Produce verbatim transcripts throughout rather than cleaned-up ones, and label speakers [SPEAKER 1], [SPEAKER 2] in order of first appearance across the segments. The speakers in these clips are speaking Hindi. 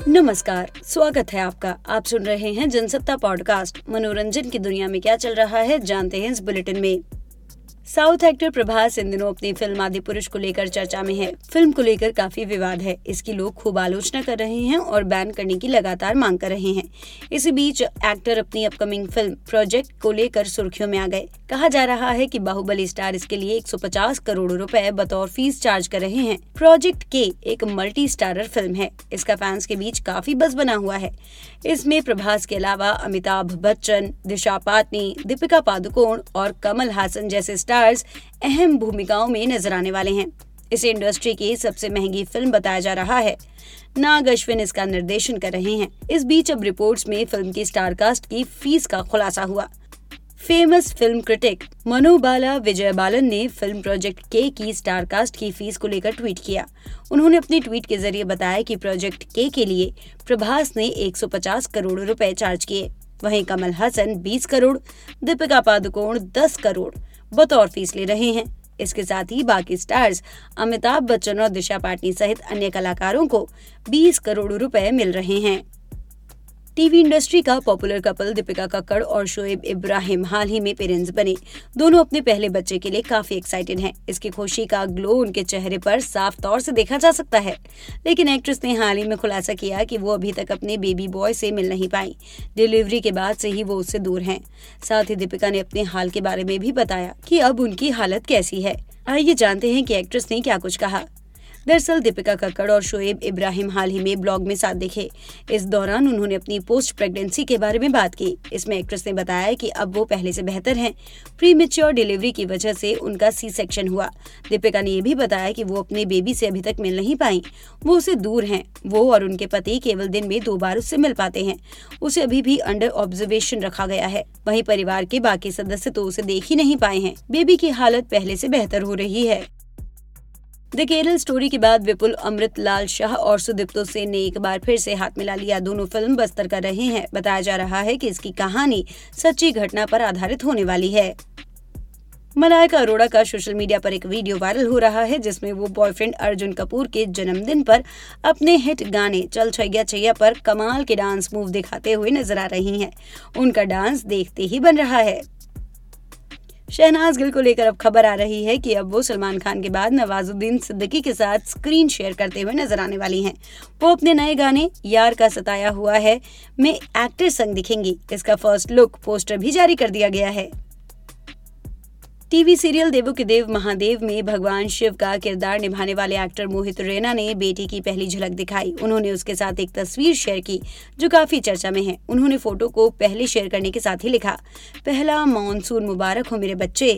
[SPEAKER 1] नमस्कार, स्वागत है आपका। आप सुन रहे हैं जनसत्ता पॉडकास्ट। मनोरंजन की दुनिया में क्या चल रहा है जानते हैं इस बुलेटिन में। साउथ एक्टर प्रभास इन दिनों अपनी फिल्म आदि पुरुष को लेकर चर्चा में है। फिल्म को लेकर काफी विवाद है। इसकी लोग खूब आलोचना कर रहे हैं और बैन करने की लगातार मांग कर रहे हैं। इसी बीच एक्टर अपनी अपकमिंग फिल्म प्रोजेक्ट को लेकर सुर्खियों में आ गए। कहा जा रहा है कि बाहुबली स्टार इसके लिए एक सौ पचास करोड़ रुपए बतौर फीस चार्ज कर रहे हैं। प्रोजेक्ट के एक मल्टी स्टारर फिल्म है। इसका फैंस के बीच काफी बज़ बना हुआ है। इसमें प्रभास के अलावा अमिताभ बच्चन, दिशा पाटनी, दीपिका पादुकोण और कमल हासन जैसे स्टार्स अहम भूमिकाओं में नजर आने वाले हैं। इसे इंडस्ट्री की सबसे महंगी फिल्म बताया जा रहा है। नाग अश्विन इसका निर्देशन कर रहे हैं। इस बीच अब रिपोर्ट्स में फिल्म की स्टार कास्ट की फीस का खुलासा हुआ। Famous film critic Manobala Vijay Balan ने फिल्म प्रोजेक्ट के की स्टार कास्ट की फीस को लेकर ट्वीट किया। उन्होंने अपने ट्वीट के जरिए बताया कि प्रोजेक्ट के के लिए प्रभास ने एक सौ पचास करोड़ रुपए चार्ज किए। वहीं कमल हासन बीस करोड़, दीपिका पादुकोण दस करोड़ बतौर फीस ले रहे हैं। इसके साथ ही बाकी स्टार्स अमिताभ बच्चन और दिशा पाटनी सहित अन्य कलाकारों को बीस करोड़ रुपए मिल रहे हैं। टीवी इंडस्ट्री का पॉपुलर कपल दीपिका कक्कड़ और शोएब इब्राहिम हाल ही में पेरेंट्स बने। दोनों अपने पहले बच्चे के लिए काफी एक्साइटेड हैं। इसकी खुशी का ग्लो उनके चेहरे पर साफ तौर से देखा जा सकता है। लेकिन एक्ट्रेस ने हाल ही में खुलासा किया कि वो अभी तक अपने बेबी बॉय से मिल नहीं पाई। डिलीवरी के बाद से ही वो उससे दूर हैं। साथ ही दीपिका ने अपने हाल के बारे में भी बताया कि अब उनकी हालत कैसी है। आइए जानते हैं कि एक्ट्रेस ने क्या कुछ कहा। दरअसल दीपिका कक्कड़ और शोएब इब्राहिम हाल ही में ब्लॉग में साथ दिखे। इस दौरान उन्होंने अपनी पोस्ट प्रेगनेंसी के बारे में बात की। इसमें एक्ट्रेस ने बताया कि अब वो पहले से बेहतर हैं। प्री मैच्योर डिलीवरी की वजह से उनका सी सेक्शन हुआ। दीपिका ने यह भी बताया कि वो अपने बेबी से अभी तक मिल नहीं पाई। वो उससे दूर हैं। वो और उनके पति केवल दिन में दो बार उससे मिल पाते हैं। उसे अभी भी अंडर ऑब्जर्वेशन रखा गया है। वहीं परिवार के बाकी सदस्य तो उसे देख ही नहीं पाए हैं। बेबी की हालत पहले से बेहतर हो रही है। द केरल स्टोरी के बाद विपुल अमृतलाल शाह और सुदीप्तो सेन ने एक बार फिर से हाथ मिला लिया। दोनों फिल्म बस्तर कर रहे हैं। बताया जा रहा है कि इसकी कहानी सच्ची घटना पर आधारित होने वाली है। मलाइका अरोड़ा का सोशल मीडिया पर एक वीडियो वायरल हो रहा है जिसमें वो बॉयफ्रेंड अर्जुन कपूर के जन्मदिन पर अपने हिट गाने चल छैया छैया पर कमाल के डांस मूव दिखाते हुए नजर आ रही हैं। उनका डांस देखते ही बन रहा है। शहनाज गिल को लेकर अब खबर आ रही है कि अब वो सलमान खान के बाद नवाजुद्दीन सिद्दीकी के साथ स्क्रीन शेयर करते हुए नजर आने वाली हैं। वो अपने नए गाने यार का सताया हुआ है में एक्टर संग दिखेंगी। इसका फर्स्ट लुक पोस्टर भी जारी कर दिया गया है। टीवी सीरियल देवों के देव महादेव में भगवान शिव का किरदार निभाने वाले एक्टर मोहित रैना ने बेटी की पहली झलक दिखाई। उन्होंने उसके साथ एक तस्वीर शेयर की जो काफी चर्चा में है। उन्होंने फोटो को पहले शेयर करने के साथ ही लिखा, पहला मॉनसून मुबारक हो मेरे बच्चे।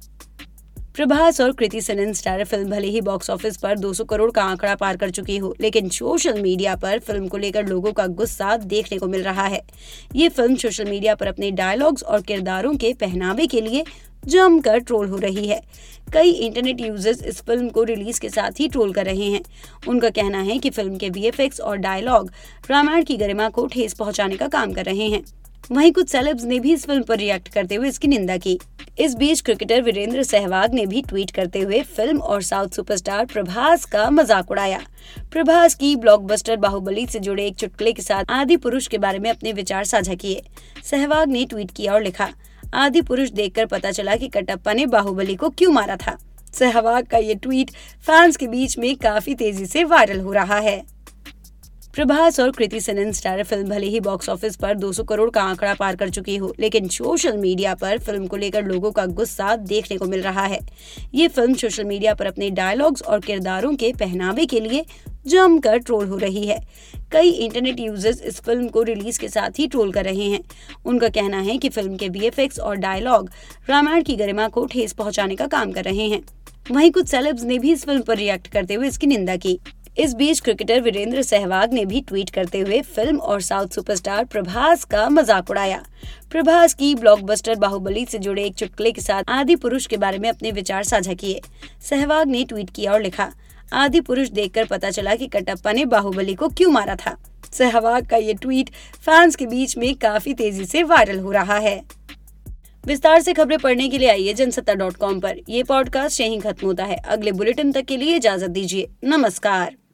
[SPEAKER 1] प्रभास और कृति सेनन स्टार फिल्म भले ही बॉक्स ऑफिस पर दो सौ करोड़ का आंकड़ा पार कर चुकी हो, लेकिन सोशल मीडिया पर फिल्म को लेकर लोगों का गुस्सा देखने को मिल रहा है। ये फिल्म सोशल मीडिया पर अपने डायलॉग्स और किरदारों के पहनावे के लिए जमकर ट्रोल हो रही है। कई इंटरनेट यूजर्स इस फिल्म को रिलीज के साथ ही ट्रोल कर रहे हैं। उनका कहना है कि फिल्म के वीएफएक्स और डायलॉग रामायण की गरिमा को ठेस पहुंचाने का काम कर रहे हैं। वहीं कुछ सेलेब्स ने भी इस फिल्म पर रिएक्ट करते हुए इसकी निंदा की। इस बीच क्रिकेटर वीरेंद्र सहवाग ने भी ट्वीट करते हुए फिल्म और साउथ सुपरस्टार प्रभास का मजाक उड़ाया। प्रभास की ब्लॉकबस्टर बाहुबली से जुड़े एक चुटकुले के साथ आदि पुरुष के बारे में अपने विचार साझा किए। सहवाग ने ट्वीट किया और लिखा, आदि पुरुष देखकर पता चला कि कटप्पा ने बाहुबली को क्यों मारा था। सहवाग का ये ट्वीट फैंस के बीच में काफी तेजी से वायरल हो रहा है। प्रभास और कृति सेनन स्टार फिल्म भले ही बॉक्स ऑफिस पर दो सौ करोड़ का आंकड़ा पार कर चुकी हो, लेकिन सोशल मीडिया पर फिल्म को लेकर लोगों का गुस्सा देखने को मिल रहा है। ये फिल्म सोशल मीडिया पर अपने डायलॉग्स और किरदारों के पहनावे के लिए जमकर ट्रोल हो रही है। कई इंटरनेट यूजर्स इस फिल्म को रिलीज के साथ ही ट्रोल कर रहे हैं। उनका कहना है कि फिल्म के वीएफएक्स और डायलॉग रामायण की गरिमा को ठेस पहुंचाने का काम कर रहे हैं। वहीं कुछ सेलेब्स ने भी इस फिल्म पर रिएक्ट करते हुए इसकी निंदा की। इस बीच क्रिकेटर वीरेंद्र सहवाग ने भी ट्वीट करते हुए फिल्म और साउथ सुपरस्टार प्रभास का मजाक उड़ाया। प्रभास की ब्लॉकबस्टर बाहुबली से जुड़े एक चुटकुले के साथ आदि पुरुष के बारे में अपने विचार साझा किए। सहवाग ने ट्वीट किया और लिखा, आदि पुरुष देखकर पता चला कि कटप्पा ने बाहुबली को क्यों मारा था। सहवाग का ये ट्वीट फैंस के बीच में काफी तेजी से वायरल हो रहा है। विस्तार से खबरें पढ़ने के लिए आइए जनसत्ता डॉट कॉम पर। ये पॉडकास्ट यहीं खत्म होता है। अगले बुलेटिन तक के लिए इजाजत दीजिए। नमस्कार।